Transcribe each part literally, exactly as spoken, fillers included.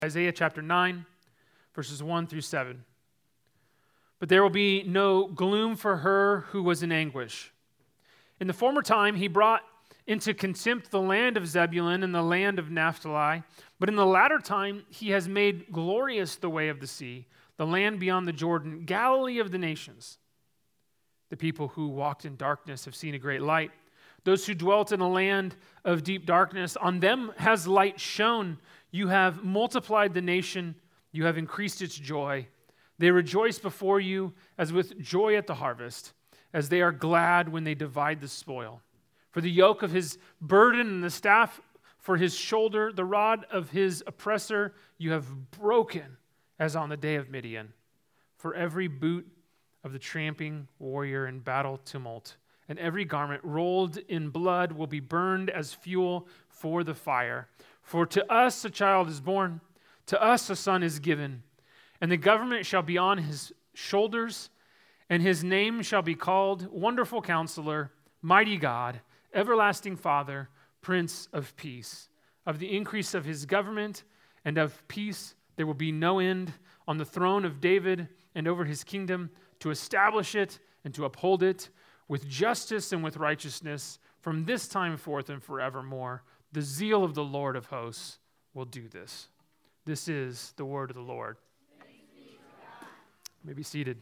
Isaiah chapter nine, verses one through seven. But there will be no gloom for her who was in anguish. In the former time he brought into contempt the land of Zebulun and the land of Naphtali, but in the latter time he has made glorious the way of the sea, the land beyond the Jordan, Galilee of the nations. The people who walked in darkness have seen a great light. Those who dwelt in a land of deep darkness, on them has light shone. You have multiplied the nation. You have increased its joy. They rejoice before you as with joy at the harvest, as they are glad when they divide the spoil. For the yoke of his burden and the staff for his shoulder, the rod of his oppressor, you have broken as on the day of Midian. For every boot of the tramping warrior in battle tumult, and every garment rolled in blood will be burned as fuel for the fire. For to us a child is born, to us a son is given, and the government shall be on his shoulders, and his name shall be called Wonderful Counselor, Mighty God, Everlasting Father, Prince of Peace. Of the increase of his government and of peace there will be no end on the throne of David and over his kingdom, to establish it and to uphold it with justice and with righteousness from this time forth and forevermore. The zeal of the Lord of hosts will do this. This is the word of the Lord. You may be seated.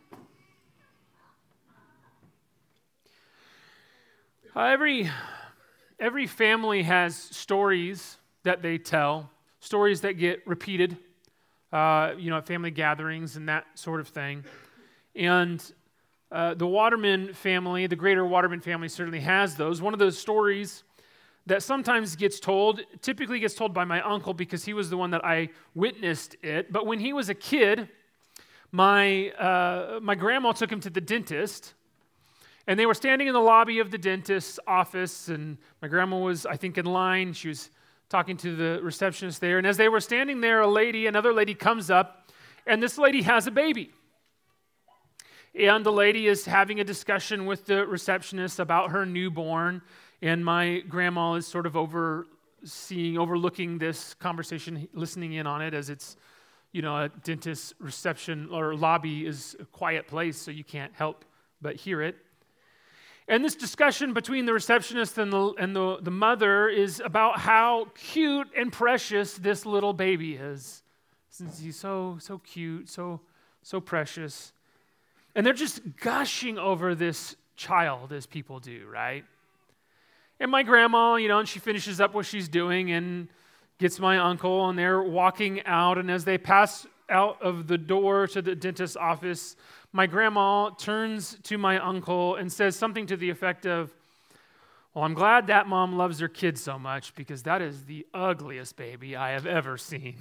Uh, every, every family has stories that they tell, stories that get repeated, uh, you know, at family gatherings and that sort of thing. And uh, the Waterman family, the greater Waterman family certainly has those. One of those stories that sometimes gets told, typically gets told by my uncle because he was the one that I witnessed it. But when he was a kid, my uh, my grandma took him to the dentist, and they were standing in the lobby of the dentist's office, and my grandma was, I think, in line. She was talking to the receptionist there, and as they were standing there, a lady, another lady comes up, and this lady has a baby. And the lady is having a discussion with the receptionist about her newborn, and my grandma is sort of overseeing, overlooking this conversation, listening in on it, as it's, you know, a dentist's reception or lobby is a quiet place, so you can't help but hear it. And this discussion between the receptionist and the and the, the mother is about how cute and precious this little baby is. Since he's so so cute, so so precious. And they're just gushing over this child as people do, right? And my grandma, you know, and she finishes up what she's doing and gets my uncle, and they're walking out, and as they pass out of the door to the dentist's office, my grandma turns to my uncle and says something to the effect of, "Well, I'm glad that mom loves her kid so much, because that is the ugliest baby I have ever seen."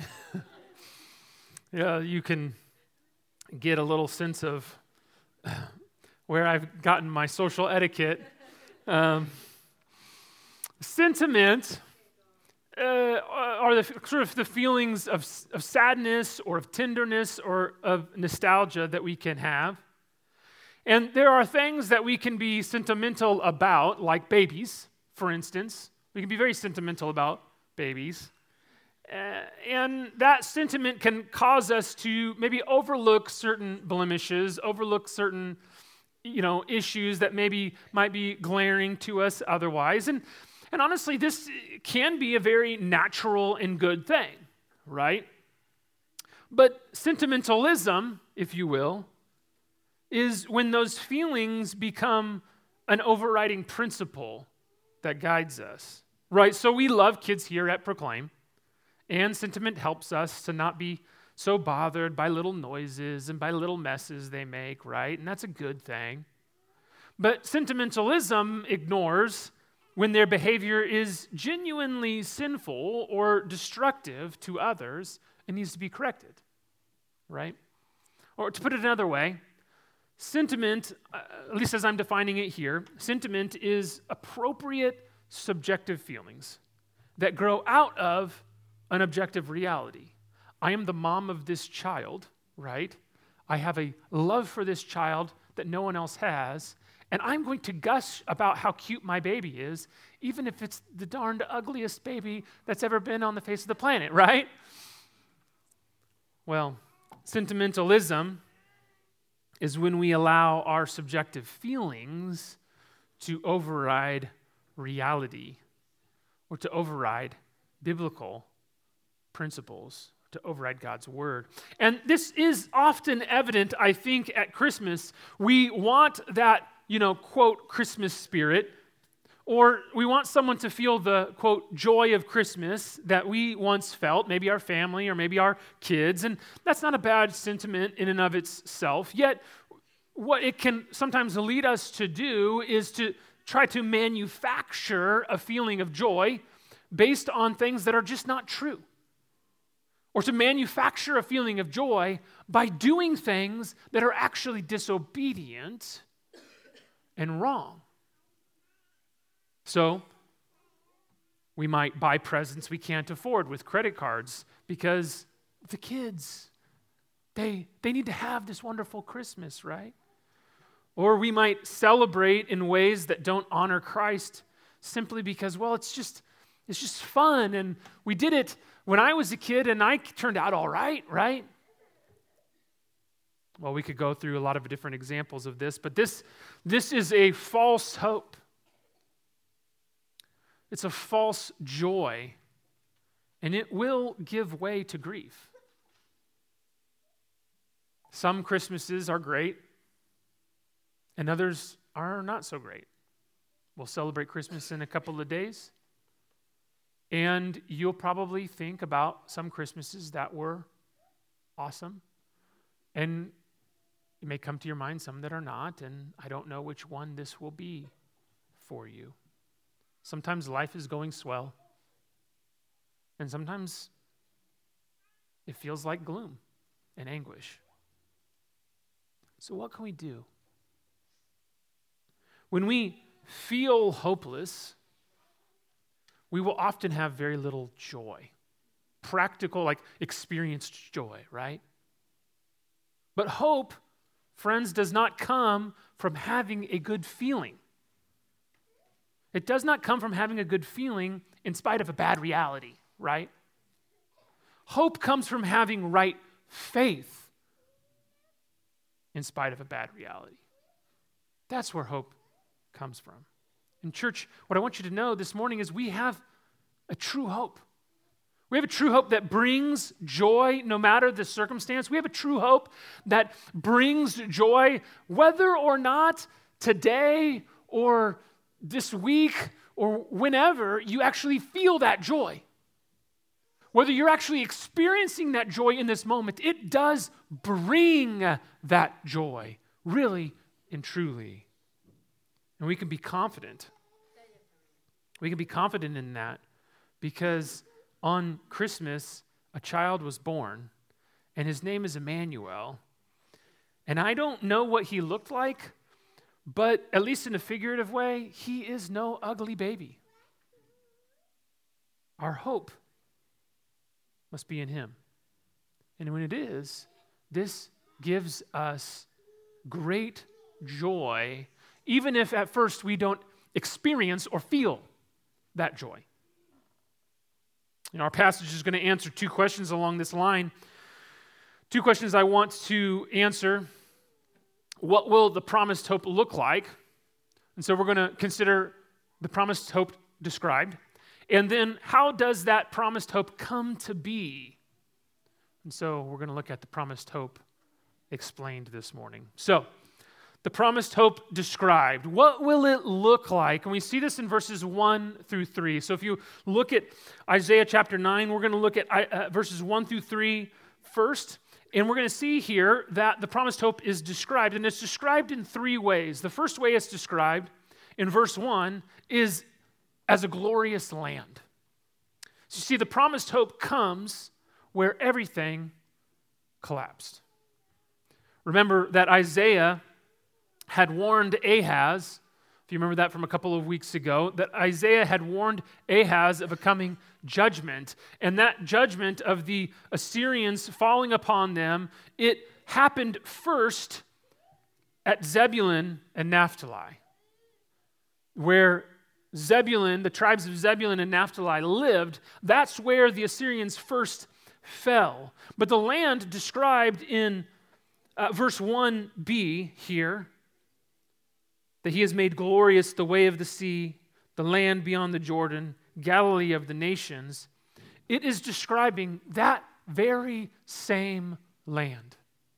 Yeah, you can get a little sense of where I've gotten my social etiquette. Um, sentiment uh, are the sort of the feelings of, of sadness or of tenderness or of nostalgia that we can have. And there are things that we can be sentimental about, like babies, for instance. We can be very sentimental about babies. Uh, and that sentiment can cause us to maybe overlook certain blemishes, overlook certain, you know, issues that maybe might be glaring to us otherwise. And and honestly, this can be a very natural and good thing, right? But sentimentalism, if you will, is when those feelings become an overriding principle that guides us, right? So we love kids here at Proclaim. And sentiment helps us to not be so bothered by little noises and by little messes they make, right? And that's a good thing. But sentimentalism ignores when their behavior is genuinely sinful or destructive to others and needs to be corrected, right? Or to put it another way, sentiment, uh, at least as I'm defining it here, sentiment is appropriate subjective feelings that grow out of an objective reality. I am the mom of this child, right? I have a love for this child that no one else has, and I'm going to gush about how cute my baby is, even if it's the darned ugliest baby that's ever been on the face of the planet, right? Well, sentimentalism is when we allow our subjective feelings to override reality or to override biblical principles, to override God's word. And this is often evident, I think, at Christmas. We want that, you know, quote, Christmas spirit, or we want someone to feel the, quote, joy of Christmas that we once felt, maybe our family or maybe our kids. And that's not a bad sentiment in and of itself. Yet, what it can sometimes lead us to do is to try to manufacture a feeling of joy based on things that are just not true. Or to manufacture a feeling of joy by doing things that are actually disobedient and wrong. So, we might buy presents we can't afford with credit cards because the kids, they, they need to have this wonderful Christmas, right? Or we might celebrate in ways that don't honor Christ simply because, well, it's just it's just fun, and we did it when I was a kid, and I turned out all right, right? Well, we could go through a lot of different examples of this, but this, this is a false hope. It's a false joy, and it will give way to grief. Some Christmases are great, and others are not so great. We'll celebrate Christmas in a couple of days, and you'll probably think about some Christmases that were awesome, and it may come to your mind some that are not, and I don't know which one this will be for you. Sometimes life is going swell, and sometimes it feels like gloom and anguish. So what can we do? When we feel hopeless, we will often have very little joy. Practical, like experienced joy, right? But hope, friends, does not come from having a good feeling. It does not come from having a good feeling in spite of a bad reality, right? Hope comes from having right faith in spite of a bad reality. That's where hope comes from. In church, what I want you to know this morning is we have a true hope. We have a true hope that brings joy no matter the circumstance. We have a true hope that brings joy whether or not today or this week or whenever you actually feel that joy. Whether you're actually experiencing that joy in this moment, it does bring that joy, really and truly. And we can be confident. We can be confident in that because on Christmas, a child was born, and his name is Emmanuel. And I don't know what he looked like, but at least in a figurative way, he is no ugly baby. Our hope must be in him. And when it is, this gives us great joy, even if at first we don't experience or feel that joy. You know, our passage is going to answer two questions along this line. Two questions I want to answer. What will the promised hope look like? And so we're going to consider the promised hope described. And then how does that promised hope come to be? And so we're going to look at the promised hope explained this morning. So, the promised hope described. What will it look like? And we see this in verses one through three. So if you look at Isaiah chapter nine, we're going to look at uh, verses one through three first. And we're going to see here that the promised hope is described. And it's described in three ways. The first way it's described in verse one is as a glorious land. So you see, the promised hope comes where everything collapsed. Remember that Isaiah had warned Ahaz, if you remember that from a couple of weeks ago, that Isaiah had warned Ahaz of a coming judgment. And that judgment of the Assyrians falling upon them, it happened first at Zebulun and Naphtali, where Zebulun, the tribes of Zebulun and Naphtali lived. That's where the Assyrians first fell. But the land described in uh, verse one b here, that he has made glorious the way of the sea, the land beyond the Jordan, Galilee of the nations, it is describing that very same land.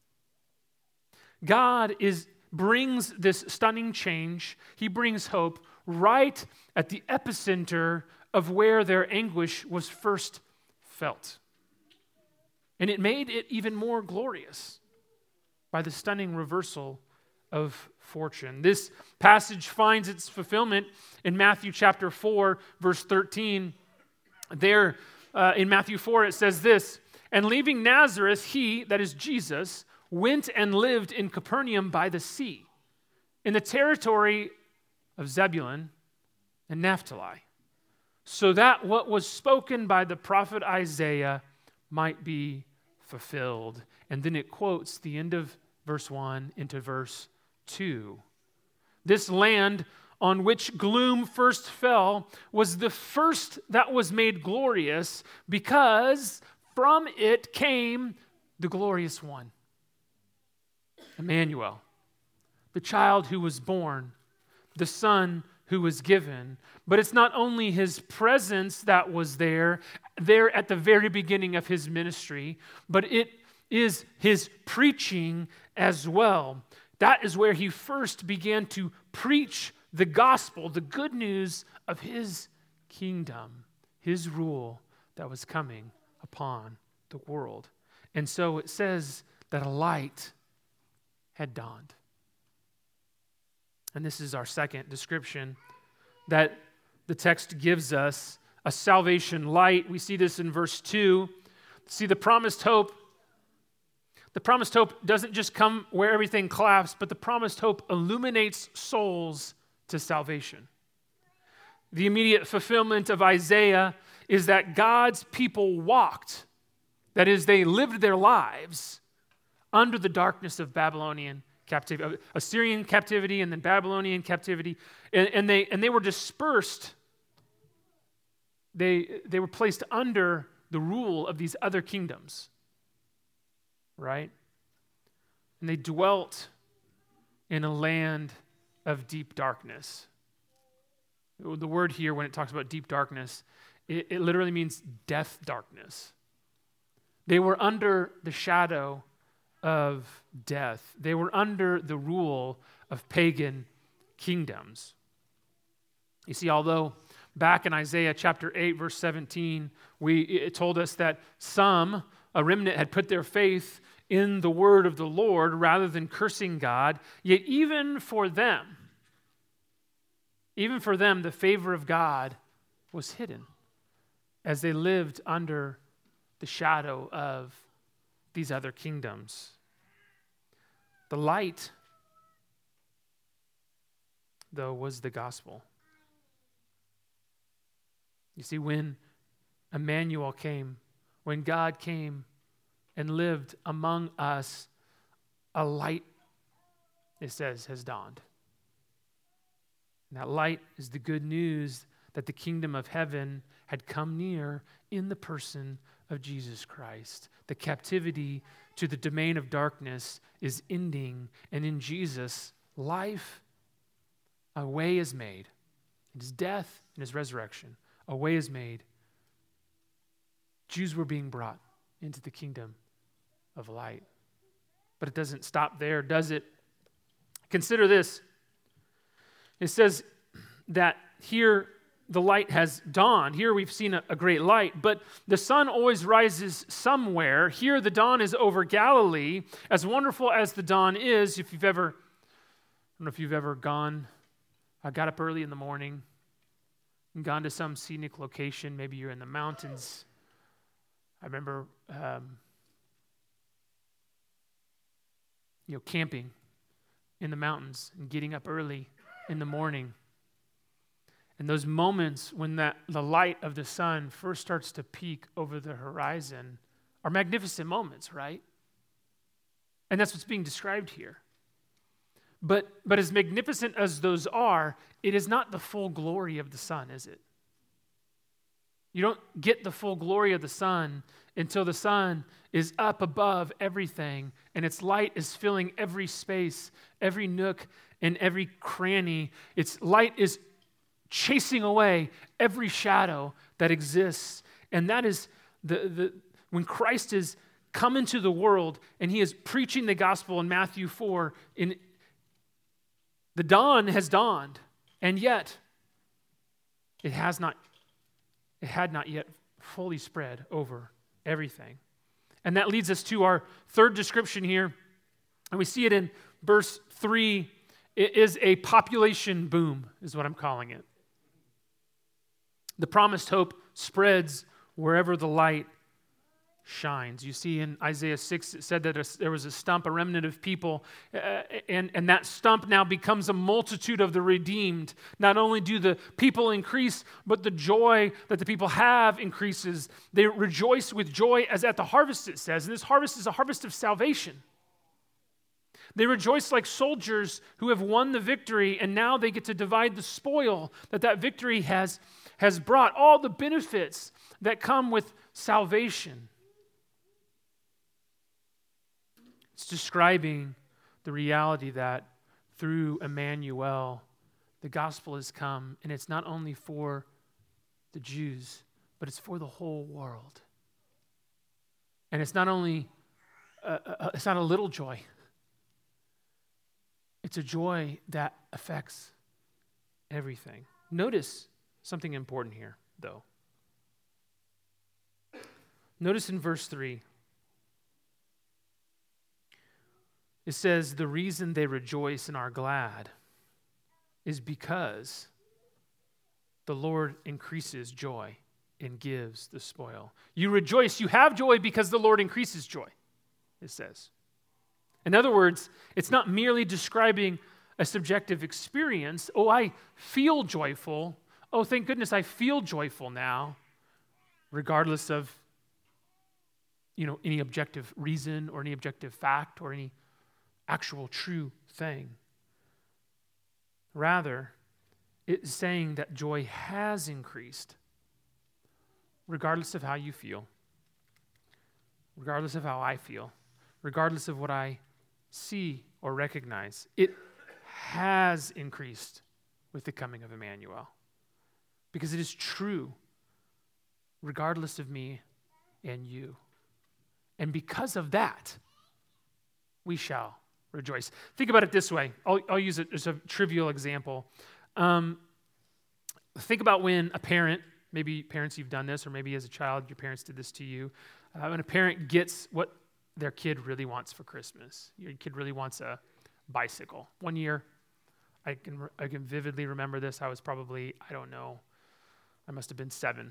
God is brings this stunning change. He brings hope right at the epicenter of where their anguish was first felt. And it made it even more glorious by the stunning reversal of fortune. This passage finds its fulfillment in Matthew chapter four, verse thirteen. There uh, in Matthew four, it says this, "And leaving Nazareth, he," that is Jesus, "went and lived in Capernaum by the sea, in the territory of Zebulun and Naphtali, so that what was spoken by the prophet Isaiah might be fulfilled." And then it quotes the end of verse one into verse two. This land on which gloom first fell was the first that was made glorious, because from it came the glorious one, Emmanuel, the child who was born, the son who was given. But it's not only his presence that was there, there at the very beginning of his ministry, but it is his preaching as well. That is where he first began to preach the gospel, the good news of his kingdom, his rule that was coming upon the world. And so it says that a light had dawned. And this is our second description that the text gives us, a salvation light. We see this in verse two. See, the promised hope, the promised hope doesn't just come where everything collapsed, but the promised hope illuminates souls to salvation. The immediate fulfillment of Isaiah is that God's people walked, that is, they lived their lives under the darkness of Babylonian captivity, Assyrian captivity, and then Babylonian captivity, and, and they and they were dispersed. They they were placed under the rule of these other kingdoms, right? And they dwelt in a land of deep darkness. The word here, when it talks about deep darkness, it, it literally means death darkness. They were under the shadow of death. They were under the rule of pagan kingdoms. You see, although back in Isaiah chapter eight, verse seventeen, we it told us that some, a remnant, had put their faith in the word of the Lord rather than cursing God, yet even for them, even for them, the favor of God was hidden as they lived under the shadow of these other kingdoms. The light, though, was the gospel. You see, when Emmanuel came, when God came and lived among us, a light, it says, has dawned. And that light is the good news that the kingdom of heaven had come near in the person of Jesus Christ. The captivity to the domain of darkness is ending, and in Jesus, life, a way is made. In his death and his resurrection, a way is made. Jews were being brought into the kingdom of light. But it doesn't stop there, does it? Consider this. It says that here the light has dawned. Here we've seen a, a great light, but the sun always rises somewhere. Here the dawn is over Galilee. As wonderful as the dawn is, if you've ever, I don't know if you've ever gone, I got up early in the morning and gone to some scenic location. Maybe you're in the mountains. I remember, um, you know, camping in the mountains and getting up early in the morning. And those moments when that the light of the sun first starts to peek over the horizon are magnificent moments, right? And that's what's being described here. But, but as magnificent as those are, it is not the full glory of the sun, is it? You don't get the full glory of the sun until the sun is up above everything and its light is filling every space, every nook, and every cranny. Its light is chasing away every shadow that exists. And that is the, the when Christ is come into the world and he is preaching the gospel in Matthew four, in the dawn has dawned, and yet it has not It had not yet fully spread over everything. And that leads us to our third description here. And we see it in verse three. It is a population boom, is what I'm calling it. The promised hope spreads wherever the light shines. You see in Isaiah six, it said that a, there was a stump, a remnant of people, uh, and, and that stump now becomes a multitude of the redeemed. Not only do the people increase, but the joy that the people have increases. They rejoice with joy as at the harvest, it says. And this harvest is a harvest of salvation. They rejoice like soldiers who have won the victory, and now they get to divide the spoil that that victory has, has brought, all the benefits that come with salvation. It's describing the reality that through Emmanuel, the gospel has come, and it's not only for the Jews, but it's for the whole world. And it's not only, uh, uh, it's not a little joy. It's a joy that affects everything. Notice something important here, though. Notice in verse three, it says, the reason they rejoice and are glad is because the Lord increases joy and gives the spoil. You rejoice, you have joy because the Lord increases joy, it says. In other words, it's not merely describing a subjective experience. Oh, I feel joyful. Oh, thank goodness I feel joyful now, regardless of, you know, any objective reason or any objective fact or any actual true thing. Rather, it's saying that joy has increased regardless of how you feel, regardless of how I feel, regardless of what I see or recognize. It has increased with the coming of Emmanuel because it is true regardless of me and you. And because of that, we shall rejoice. Think about it this way. I'll, I'll use it as a trivial example. Um, think about when a parent, maybe parents you've done this, or maybe as a child your parents did this to you, uh, when a parent gets what their kid really wants for Christmas. Your kid really wants a bicycle. One year, I can I can vividly remember this. I was probably, I don't know, I must have been seven.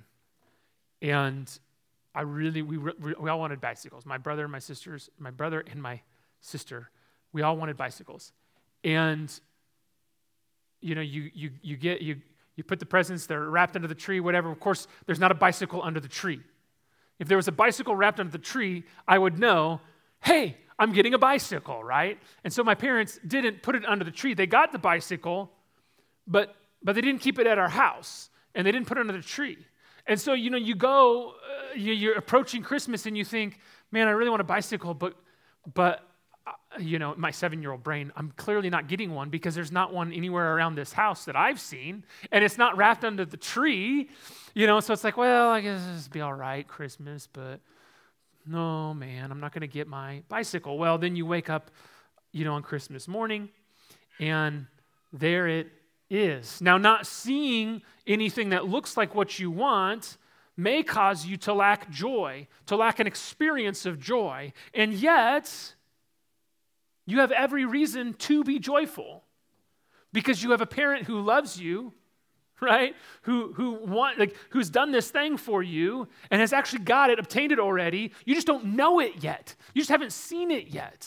And I really, we we all wanted bicycles. My brother, my sisters, my brother and my sister, we all wanted bicycles. And, you know, you you you get, you you put the presents, they're wrapped under the tree, whatever. Of course, there's not a bicycle under the tree. If there was a bicycle wrapped under the tree, I would know, hey, I'm getting a bicycle, right? And so my parents didn't put it under the tree. They got the bicycle, but but they didn't keep it at our house, and they didn't put it under the tree. And so, you know, you go, uh, you, you're approaching Christmas, and you think, man, I really want a bicycle, but, but uh, you know, my seven-year-old brain, I'm clearly not getting one because there's not one anywhere around this house that I've seen, and it's not wrapped under the tree, you know, so it's like, well, I guess this will be all right, Christmas, but no, man, I'm not going to get my bicycle. Well, then you wake up, you know, on Christmas morning, and there it is. Now, not seeing anything that looks like what you want may cause you to lack joy, to lack an experience of joy, and yet you have every reason to be joyful because you have a parent who loves you, right? Who who want like who's done this thing for you and has actually got it, obtained it already. You just don't know it yet. You just haven't seen it yet.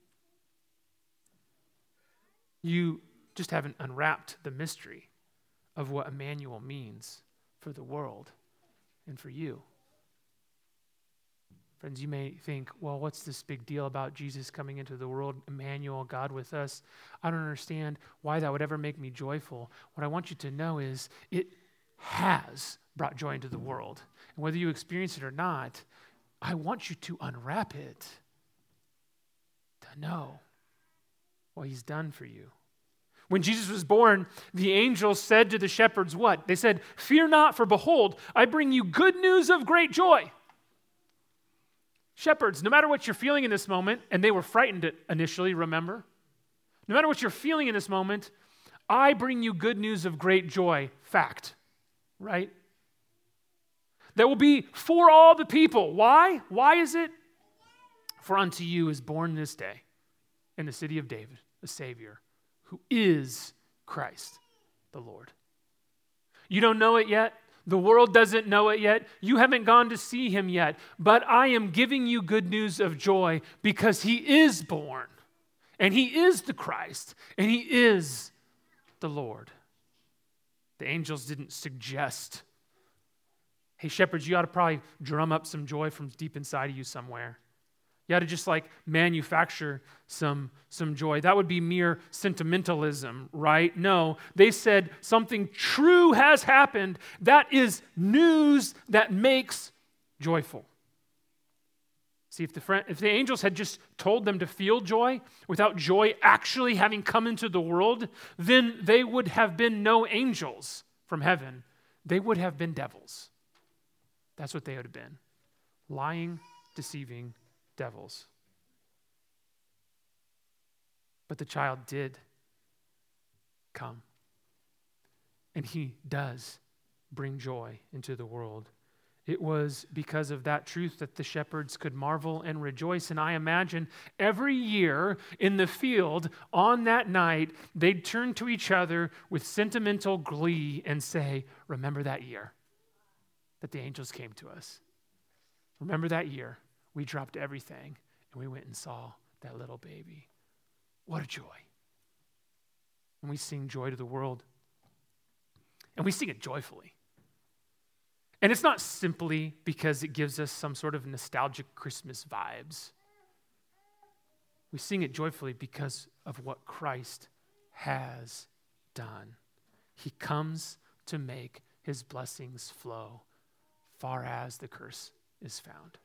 You just haven't unwrapped the mystery of what Emmanuel means for the world and for you. Friends, you may think, well, what's this big deal about Jesus coming into the world, Emmanuel, God with us? I don't understand why that would ever make me joyful. What I want you to know is it has brought joy into the world. And whether you experience it or not, I want you to unwrap it, to know what he's done for you. When Jesus was born, the angels said to the shepherds what? They said, "Fear not, for behold, I bring you good news of great joy." Shepherds, no matter what you're feeling in this moment, and they were frightened initially, remember? No matter what you're feeling in this moment, I bring you good news of great joy. Fact, right? That will be for all the people. Why? Why is it? For unto you is born this day in the city of David a Savior, who is Christ the Lord. You don't know it yet. The world doesn't know it yet. You haven't gone to see him yet. But I am giving you good news of joy because he is born. And he is the Christ. And he is the Lord. The angels didn't suggest, hey, shepherds, you ought to probably drum up some joy from deep inside of you somewhere. You ought to just like manufacture some, some joy. That would be mere sentimentalism, right? No, they said something true has happened. That is news that makes joyful. See, if the, friend, if the angels had just told them to feel joy without joy actually having come into the world, then they would have been no angels from heaven. They would have been devils. That's what they would have been. Lying, deceiving devils. But the child did come. And he does bring joy into the world. It was because of that truth that the shepherds could marvel and rejoice. And I imagine every year in the field on that night, they'd turn to each other with sentimental glee and say, remember that year that the angels came to us. Remember that year. We dropped everything and we went and saw that little baby. What a joy. And we sing joy to the world. And we sing it joyfully. And it's not simply because it gives us some sort of nostalgic Christmas vibes. We sing it joyfully because of what Christ has done. He comes to make his blessings flow far as the curse is found.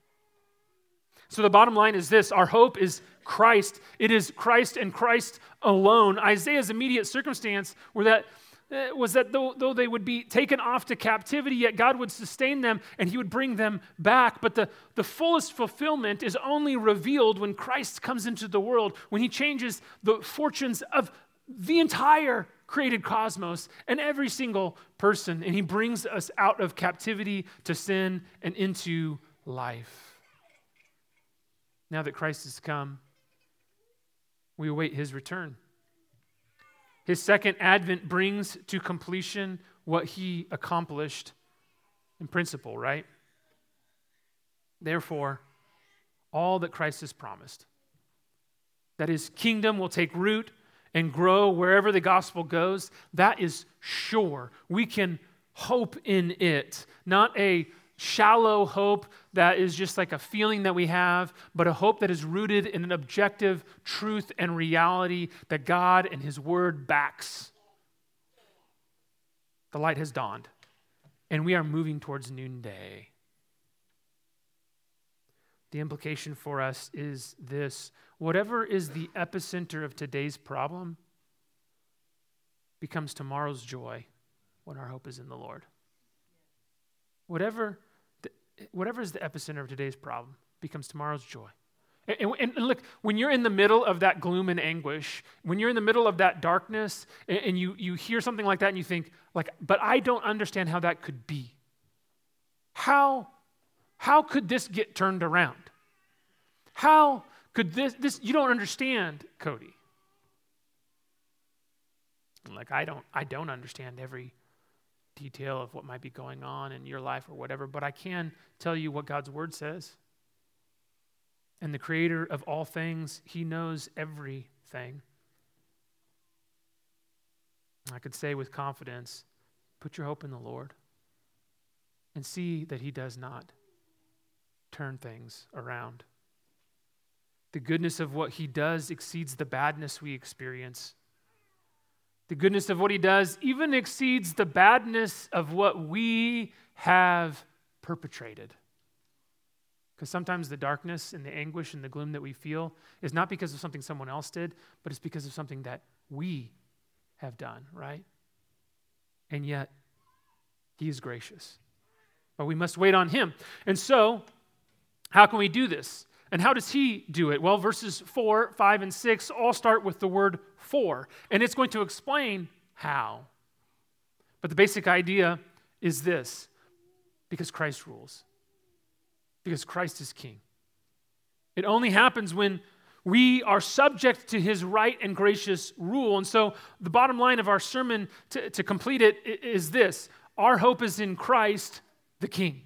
So the bottom line is this: our hope is Christ. It is Christ and Christ alone. Isaiah's immediate circumstance were that, uh, was that though, though they would be taken off to captivity, yet God would sustain them and he would bring them back. But the, the fullest fulfillment is only revealed when Christ comes into the world, when he changes the fortunes of the entire created cosmos and every single person, and he brings us out of captivity to sin and into life. Now that Christ has come, we await his return. His second advent brings to completion what he accomplished in principle, right? Therefore, all that Christ has promised, that his kingdom will take root and grow wherever the gospel goes, that is sure. We can hope in it, not a shallow hope that is just like a feeling that we have, but a hope that is rooted in an objective truth and reality that God and his word backs. The light has dawned, and we are moving towards noonday. The implication for us is this: whatever is the epicenter of today's problem becomes tomorrow's joy when our hope is in the Lord. Whatever Whatever is the epicenter of today's problem becomes tomorrow's joy. And, and, and look, when you're in the middle of that gloom and anguish, when you're in the middle of that darkness, and, and you, you hear something like that and you think, like, but I don't understand how that could be. How, how could this get turned around? How could this, this, you don't understand, Cody. Like, I don't, I don't understand every detail of what might be going on in your life or whatever, but I can tell you what God's word says. And the creator of all things, he knows everything. I could say with confidence, put your hope in the Lord and see that he does not turn things around. The goodness of what he does exceeds the badness we experience. The goodness of what he does even exceeds the badness of what we have perpetrated. Because sometimes the darkness and the anguish and the gloom that we feel is not because of something someone else did, but it's because of something that we have done, right? And yet, he is gracious. But we must wait on him. And so, how can we do this? And how does he do it? Well, verses four, five, and six all start with the word for. And it's going to explain how. But the basic idea is this: because Christ rules. Because Christ is king. It only happens when we are subject to his right and gracious rule. And so the bottom line of our sermon to, to complete it is this: our hope is in Christ, the King.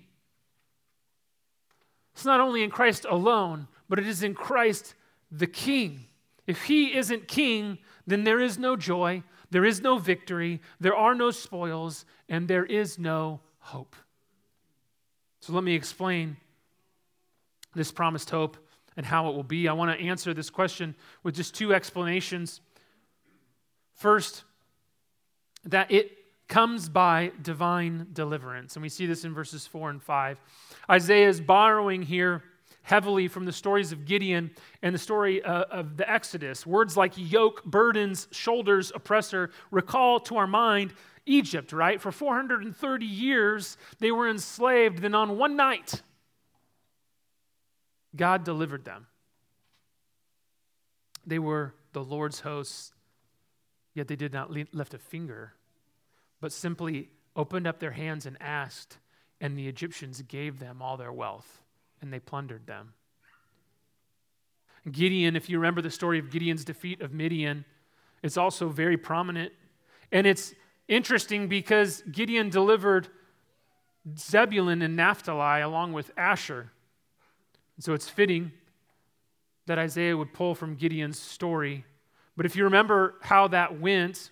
It's not only in Christ alone, but it is in Christ, the King. If he isn't king, then there is no joy, there is no victory, there are no spoils, and there is no hope. So let me explain this promised hope and how it will be. I want to answer this question with just two explanations. First, that it comes by divine deliverance. And we see this in verses four and five. Isaiah is borrowing here heavily from the stories of Gideon and the story uh, of the Exodus. Words like yoke, burdens, shoulders, oppressor recall to our mind Egypt, right? For four hundred thirty years, they were enslaved. Then on one night, God delivered them. They were the Lord's hosts, yet they did not lift a finger, but simply opened up their hands and asked, and the Egyptians gave them all their wealth, and they plundered them. Gideon, if you remember the story of Gideon's defeat of Midian, it's also very prominent. And it's interesting because Gideon delivered Zebulun and Naphtali along with Asher. So it's fitting that Isaiah would pull from Gideon's story. But if you remember how that went,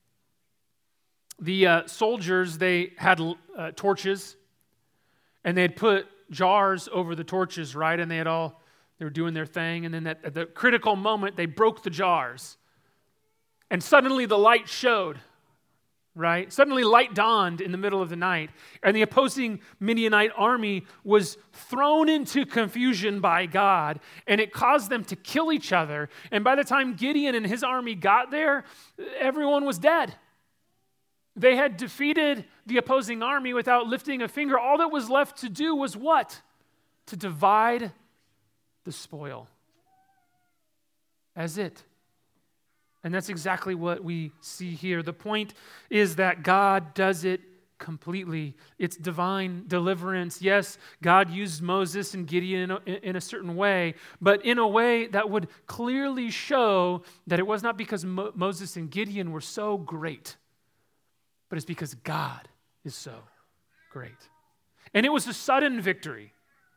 the uh, soldiers, they had uh, torches, and they had put jars over the torches, right? And they had all, they were doing their thing. And then at, at the critical moment, they broke the jars. And suddenly the light showed, right? Suddenly light dawned in the middle of the night, and the opposing Midianite army was thrown into confusion by God, and it caused them to kill each other. And by the time Gideon and his army got there, everyone was dead. They had defeated the opposing army without lifting a finger. All that was left to do was what? To divide the spoil. As it. And that's exactly what we see here. The point is that God does it completely. It's divine deliverance. Yes, God used Moses and Gideon in a, in a certain way, but in a way that would clearly show that it was not because Mo- Moses and Gideon were so great, but it's because God is so great. And it was a sudden victory.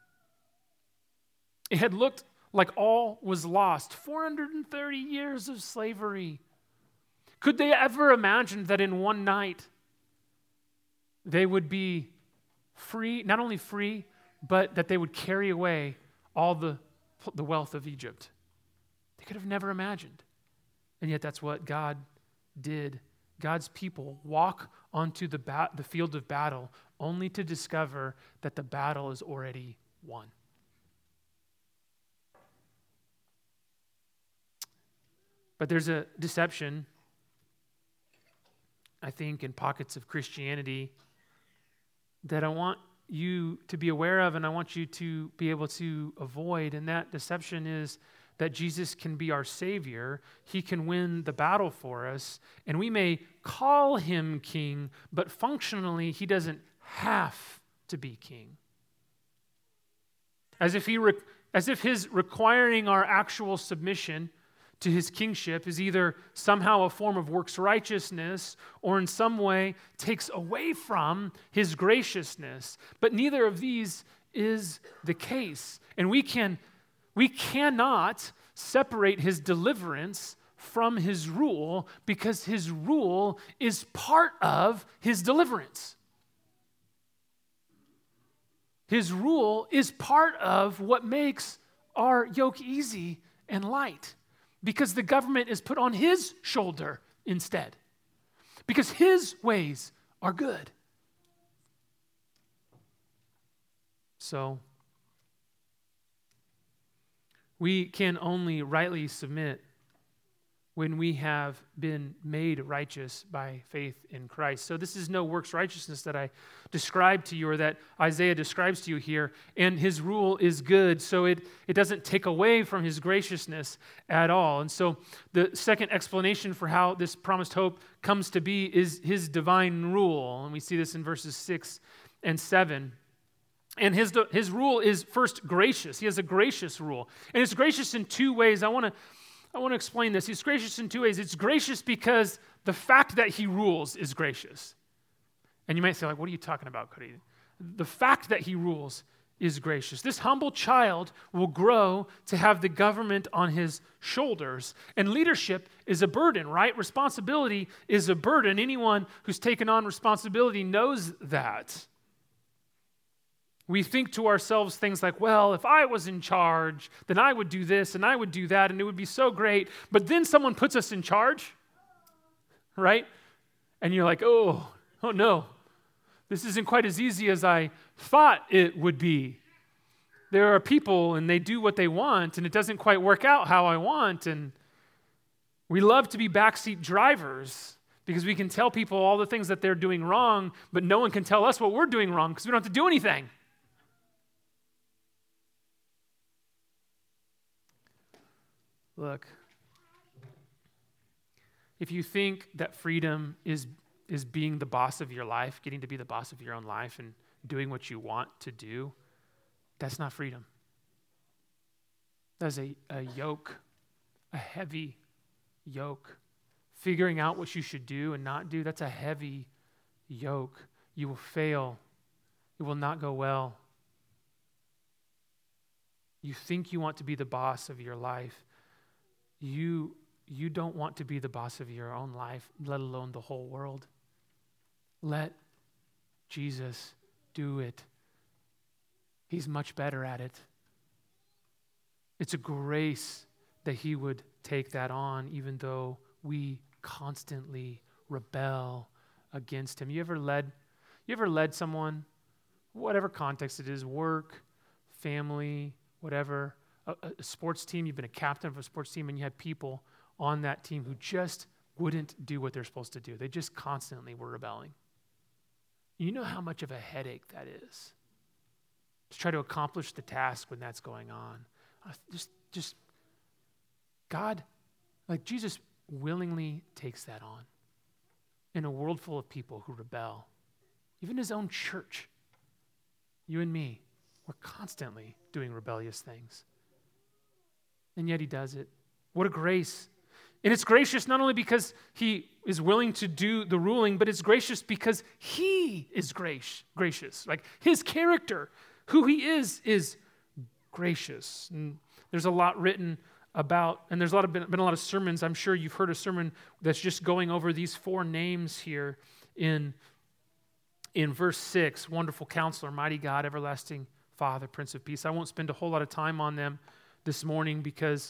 It had looked like all was lost. four hundred thirty years of slavery. Could they ever imagine that in one night they would be free, not only free, but that they would carry away all the, the wealth of Egypt? They could have never imagined. And yet that's what God did. God's people walk onto the, bat, the field of battle only to discover that the battle is already won. But there's a deception, I think, in pockets of Christianity that I want you to be aware of and I want you to be able to avoid. And that deception is that Jesus can be our Savior. He can win the battle for us. And we may call him king, but functionally, he doesn't have to be king. As if, he re- as if his requiring our actual submission to his kingship is either somehow a form of works righteousness or in some way takes away from his graciousness. But neither of these is the case. And we can, we cannot separate his deliverance from his rule because his rule is part of his deliverance. His rule is part of what makes our yoke easy and light. Because the government is put on his shoulder instead. Because his ways are good. So we can only rightly submit when we have been made righteous by faith in Christ. So this is no works righteousness that I describe to you or that Isaiah describes to you here. And his rule is good, so it, it doesn't take away from his graciousness at all. And so the second explanation for how this promised hope comes to be is his divine rule. And we see this in verses six and seven. And his, his rule is first gracious. He has a gracious rule. And it's gracious in two ways. I want to I want to explain this. He's gracious in two ways. It's gracious because the fact that he rules is gracious. And you might say, like, what are you talking about, Cody? The fact that he rules is gracious. This humble child will grow to have the government on his shoulders. And leadership is a burden, right? Responsibility is a burden. Anyone who's taken on responsibility knows that. We think to ourselves things like, well, if I was in charge, then I would do this and I would do that and it would be so great. But then someone puts us in charge, right? And you're like, oh, oh no, this isn't quite as easy as I thought it would be. There are people and they do what they want and it doesn't quite work out how I want. And we love to be backseat drivers because we can tell people all the things that they're doing wrong, but no one can tell us what we're doing wrong because we don't have to do anything. Look, if you think that freedom is, is being the boss of your life, getting to be the boss of your own life and doing what you want to do, that's not freedom. That's a, a yoke, a heavy yoke. Figuring out what you should do and not do, that's a heavy yoke. You will fail. It will not go well. You think you want to be the boss of your life. You, you don't want to be the boss of your own life, let alone the whole world. Let Jesus do it. He's much better at it. It's a grace that he would take that on, even though we constantly rebel against him. You ever led, you ever led someone, whatever context it is, work, family, whatever, A, a sports team, you've been a captain of a sports team, and you had people on that team who just wouldn't do what they're supposed to do. They just constantly were rebelling. You know how much of a headache that is to try to accomplish the task when that's going on. Uh, just, just, God, like Jesus willingly takes that on in a world full of people who rebel. Even his own church, you and me, we're constantly doing rebellious things. And yet he does it. What a grace. And it's gracious not only because he is willing to do the ruling, but it's gracious because he is grace, gracious. Like his character, who he is, is gracious. And there's a lot written about, and there's a lot of been, been a lot of sermons. I'm sure you've heard a sermon that's just going over these four names here in, in verse six. Wonderful Counselor, Mighty God, Everlasting Father, Prince of Peace. I won't spend a whole lot of time on them this morning because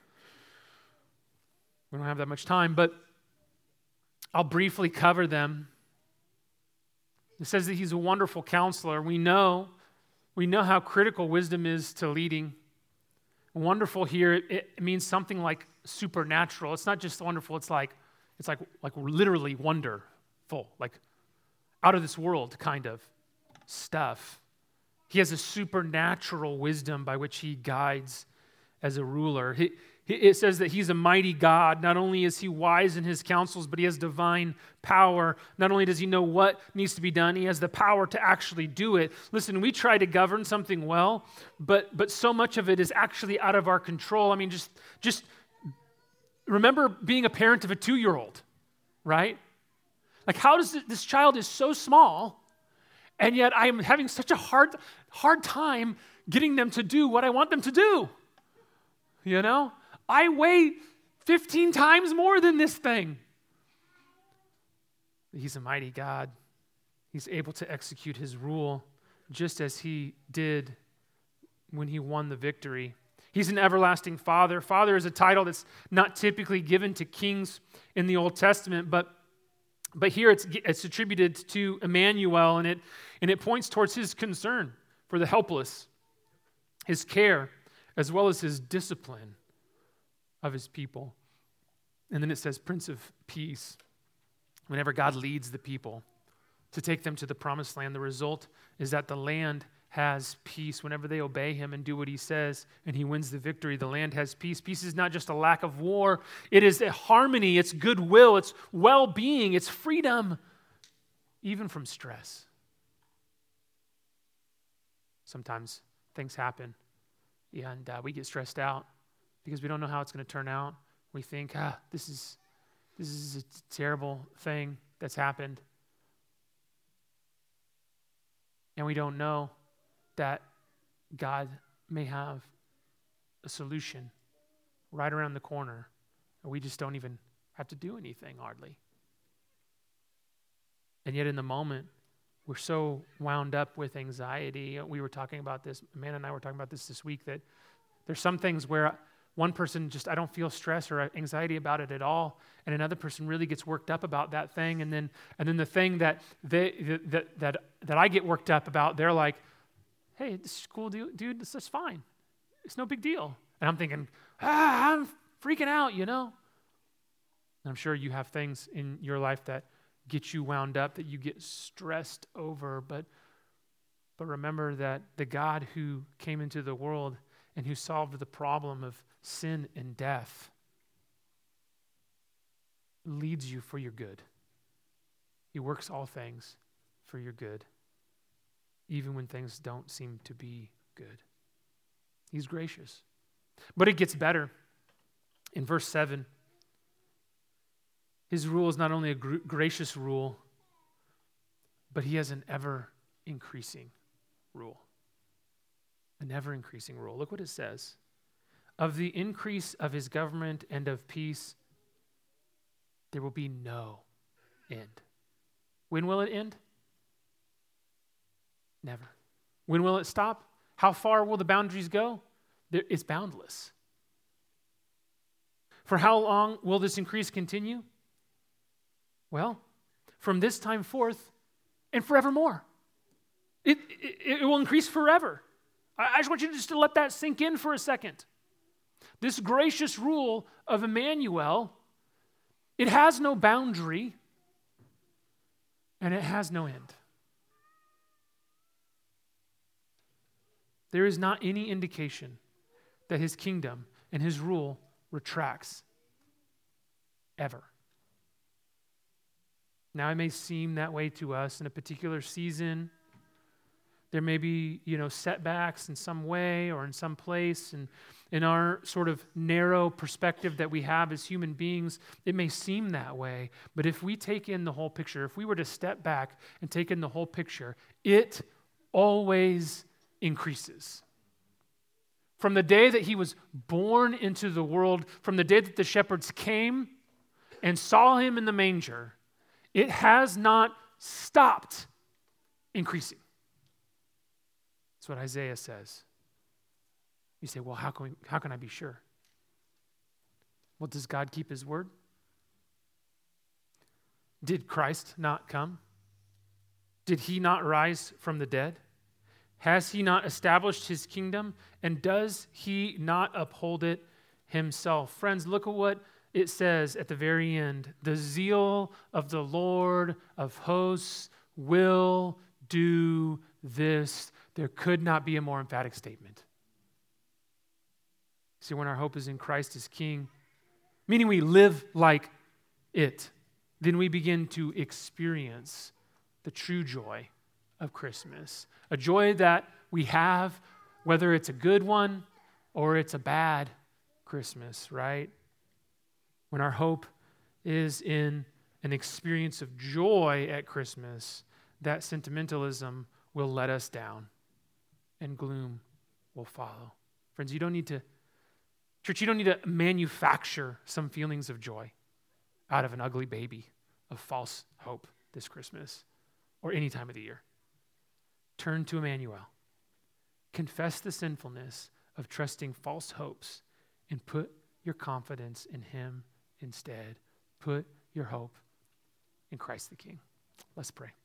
we don't have that much time, but I'll briefly cover them. It says that he's a wonderful counselor. We know, we know how critical wisdom is to leading. Wonderful here, it, it means something like supernatural. It's not just wonderful, it's like it's like like literally wonderful, like out of this world kind of stuff. He has a supernatural wisdom by which he guides as a ruler. He, he, it says that he's a mighty God. Not only is he wise in his counsels, but he has divine power. Not only does he know what needs to be done, he has the power to actually do it. Listen, we try to govern something well, but but so much of it is actually out of our control. I mean, just just remember being a parent of a two-year-old, right? Like, how does this, this child is so small, and yet I am having such a hard hard time getting them to do what I want them to do. You know? I weigh fifteen times more than this thing. He's a mighty God. He's able to execute his rule just as he did when he won the victory. He's an everlasting Father. Father is a title that's not typically given to kings in the Old Testament, but but here it's it's attributed to Emmanuel, and it and it points towards his concern for the helpless, his care, as well as his discipline of his people. And then it says, Prince of Peace. Whenever God leads the people to take them to the promised land, the result is that the land has peace. Whenever they obey him and do what he says and he wins the victory, the land has peace. Peace is not just a lack of war. It is a harmony. It's goodwill. It's well-being. It's freedom, even from stress. Sometimes things happen, and uh, we get stressed out because we don't know how it's going to turn out. We think, ah, this is this is a terrible thing that's happened. And we don't know that God may have a solution right around the corner, and we just don't even have to do anything, hardly. And yet in the moment, we're so wound up with anxiety. We were talking about this, Amanda and I were talking about this this week, that there's some things where one person just, I don't feel stress or anxiety about it at all, and another person really gets worked up about that thing, and then and then the thing that they that that that I get worked up about, they're like, hey, this is cool, dude, dude, this is fine. It's no big deal. And I'm thinking, ah, I'm freaking out, you know? And I'm sure you have things in your life that get you wound up, that you get stressed over, but but remember that the God who came into the world and who solved the problem of sin and death leads you for your good. He works all things for your good, even when things don't seem to be good. He's gracious. But it gets better. In verse seven, his rule is not only a gr- gracious rule, but he has an ever-increasing rule. An ever-increasing rule. Look what it says. Of the increase of his government and of peace, there will be no end. When will it end? Never. When will it stop? How far will the boundaries go? It's boundless. For how long will this increase continue? Well, from this time forth and forevermore. It, it, it will increase forever. I, I just want you to just to let that sink in for a second. This gracious rule of Emmanuel, it has no boundary and it has no end. There is not any indication that his kingdom and his rule retracts ever. Now, it may seem that way to us in a particular season. There may be, you know, setbacks in some way or in some place, and in our sort of narrow perspective that we have as human beings, it may seem that way. But if we take in the whole picture, if we were to step back and take in the whole picture, it always increases. From the day that he was born into the world, from the day that the shepherds came and saw him in the manger, it has not stopped increasing. That's what Isaiah says. You say, well, how can we, how can I be sure? Well, does God keep his word? Did Christ not come? Did he not rise from the dead? Has he not established his kingdom? And does he not uphold it himself? Friends, look at what it says at the very end. The zeal of the Lord of hosts will do this. There could not be a more emphatic statement. See, when our hope is in Christ as King, meaning we live like it, then we begin to experience the true joy of Christmas. A joy that we have, whether it's a good one or it's a bad Christmas, right? When our hope is in an experience of joy at Christmas, that sentimentalism will let us down and gloom will follow. Friends, you don't need to, church, you don't need to manufacture some feelings of joy out of an ugly baby of false hope this Christmas or any time of the year. Turn to Emmanuel. Confess the sinfulness of trusting false hopes and put your confidence in him instead. Put your hope in Christ the King. Let's pray.